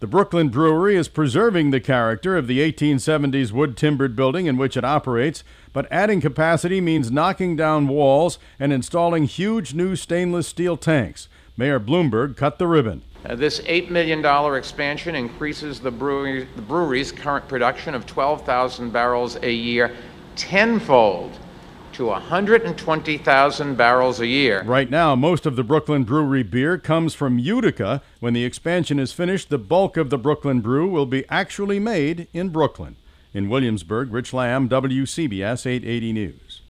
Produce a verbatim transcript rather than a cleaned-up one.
The Brooklyn Brewery is preserving the character of the eighteen seventies wood-timbered building in which it operates, but adding capacity means knocking down walls and installing huge new stainless steel tanks. Mayor Bloomberg cut the ribbon. Uh, this eight million dollars expansion increases the, brewery, the brewery's current production of twelve thousand barrels a year tenfold to one hundred twenty thousand barrels a year. Right now, most of the Brooklyn Brewery beer comes from Utica. When the expansion is finished, the bulk of the Brooklyn Brew will be actually made in Brooklyn. In Williamsburg, Rich Lamb, W C B S eight eighty News.